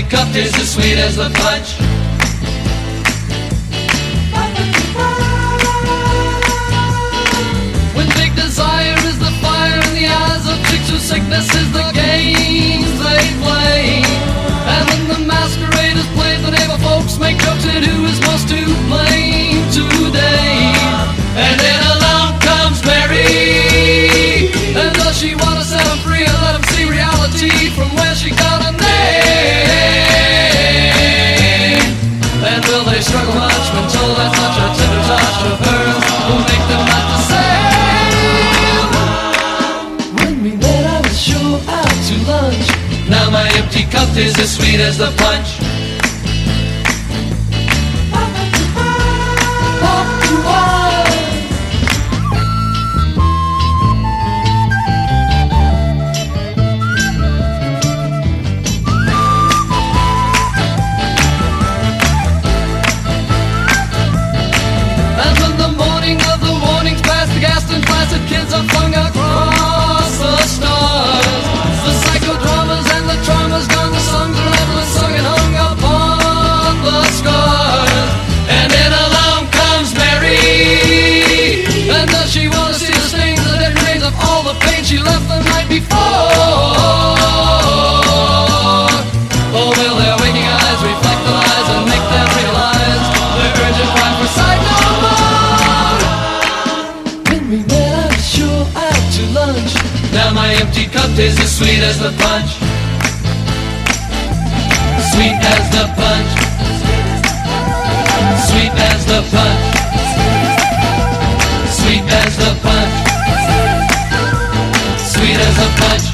cup tastes as sweet as the punch. When big desire is the fire in the eyes of chicks whose sickness is the games they play, and when the masquerade is played, the neighbor folks make jokes at who is most to blame today. And then along comes Mary, and does she want to set him free and let him see reality from where she got her name? And will they struggle much when told that such a tender touch of hers will make them not the same? When we met I was sure out to lunch. Now my empty cup is as sweet as the punch. Kids are flung across the stars. The psychodramas and the traumas gone. The songs are never sung and hung upon the scars. And then along comes Mary, and does she want to see the stains, the dead remains of all the pain she left the night before? Oh, will their waking eyes reflect the lies and make them realize their urgent cry for sight no more? When we met out to lunch. Now my empty cup tastes as sweet as the punch. Sweet as the punch. Sweet as the punch. Sweet as the punch. Sweet as the punch.